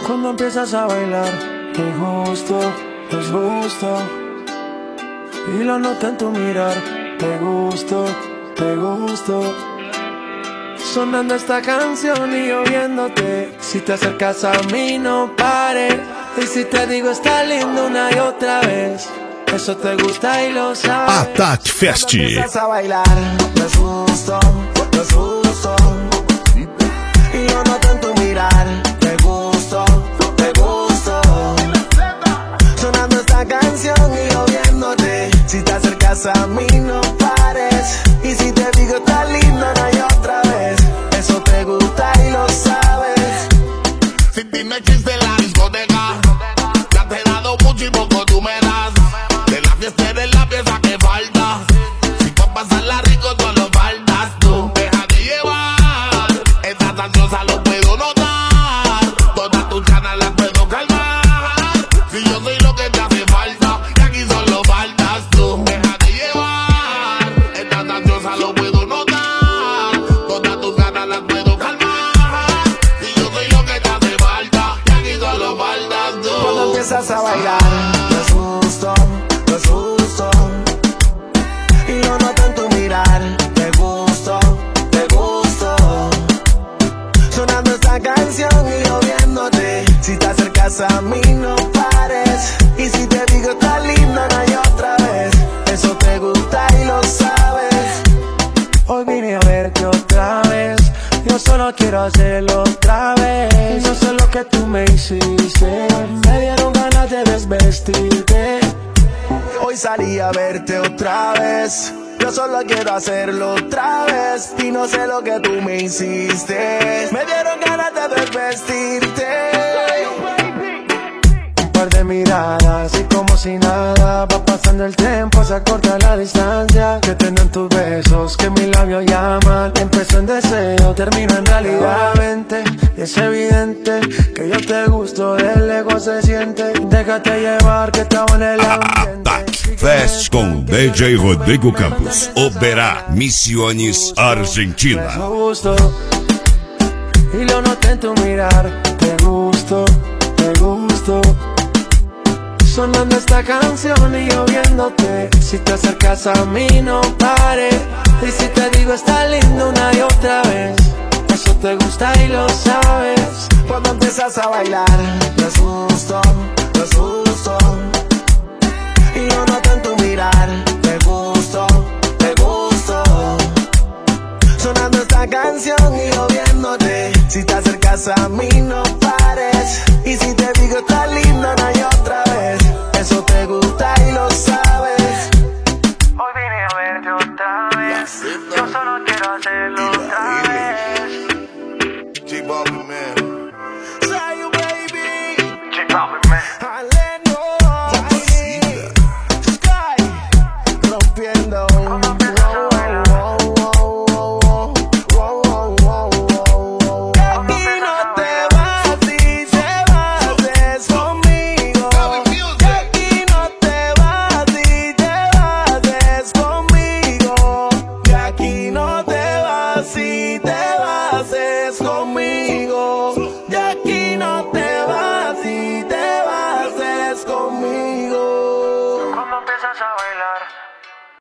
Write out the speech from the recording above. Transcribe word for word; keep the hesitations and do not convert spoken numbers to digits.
Cuando empiezas a bailar, te gusto, es gusto. Y lo noto en tu mirar, te gusto, te gusto. Sonando esta canción y yo viéndote. Si te acercas a mí no pares. Y si te digo está lindo una y otra vez, eso te gusta y lo sabes. Attack Fest. Cuando empiezas a bailar, es gusto, es gusto. Y lo noto en tu mirar, te gusto, te gusto. Sonando esta canción y yo viéndote. Si te acercas a mí no pares. Y si te digo está lindo una y otra vez, eso te gusta y lo sabes. Si ti no existe la discoteca, ya te he dado mucho y poco tú me das. De la fiesta eres la pieza que falta. Si pa' pasarla rico tú lo faltas. Tú déjate llevar. Estás ansiosa, lo puedo notar. Todas tus ganas las puedo calmar. Si yo soy lo que te hace falta, y aquí solo faltas tú. Déjate llevar. Estás ansiosa, lo puedo notar. Todas tus ganas las puedo calmar. Si yo soy lo que te hace falta, y aquí solo faltas tú. Cuando empiezas a bailar, no es justo, no es justo. Y lo noto en tu mirar, te gusto, te gusto. Sonando esta canción y yo viéndote. Si te acercas a mí no pares. Y si te digo está linda una y otra vez, eso te gusta y lo sabes. Hoy vine a verte otra vez. Yo solo quiero hacerlo otra vez. No sé lo que tú me hiciste. Me dieron ganas de desvestirte. Hoy salí a verte otra vez. Yo solo quiero hacerlo otra vez. Y no sé lo que tú me hiciste. Me dieron ganas de desvestirte. Un par de miradas y como si nada. Va pasando el tiempo, se acorta la distancia. Que tengan tus besos, que mis labios llaman. Empezó en deseo, termino en realidad. Vente, y es evidente que yo te gusto. Del ego se siente. Déjate llevar que estamos en el ambiente. Attack Fest com D J Rodrigo Campos. Oberá Misiones, Argentina. Me gusto, y lo noté en tu mirar. Te gusto, te gusto. Sonando esta canción y yo viéndote. Si te acercas a mí no pares. Y si te digo está lindo una y otra vez, eso te gusta y lo sabes. Cuando empiezas a bailar, no es justo, no es justo. Y yo noto en tu mirar, te gusto, te gusto. Sonando esta canción y yo viéndote. Si te acercas a mí no